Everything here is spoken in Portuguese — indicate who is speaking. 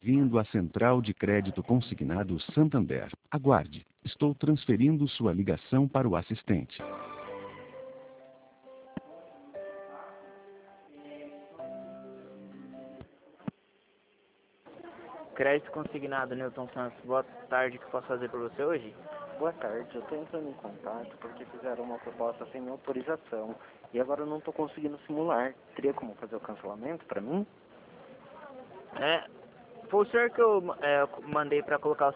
Speaker 1: Vindo à Central de Crédito Consignado Santander. Aguarde. Estou transferindo sua ligação para o assistente.
Speaker 2: Crédito consignado, Newton Santos. Boa tarde, o que eu posso fazer por você hoje?
Speaker 3: Boa tarde, eu estou entrando em contato porque fizeram uma proposta sem minha autorização e agora eu não estou conseguindo simular. Teria como fazer o cancelamento para mim?
Speaker 2: Foi o senhor que eu mandei para colocar o